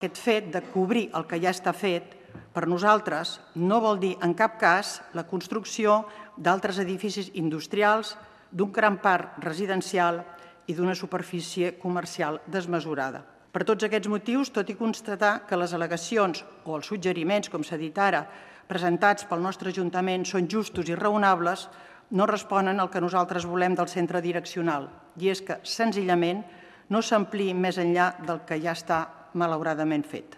Aquest fet de cobrir el que ja està fet, per nosaltres, no vol dir en cap cas la construcció d'altres edificis industrials, d'un gran parc residencial i d'una superfície comercial desmesurada. Per tots aquests motius, tot i constatar que les al·legacions o els suggeriments, com s'ha dit ara, presentats pel nostre Ajuntament són justos i raonables, no responen al que nosaltres volem del centre direccional, i és que, senzillament, no s'ampliï més enllà del que ja està malauradament fet.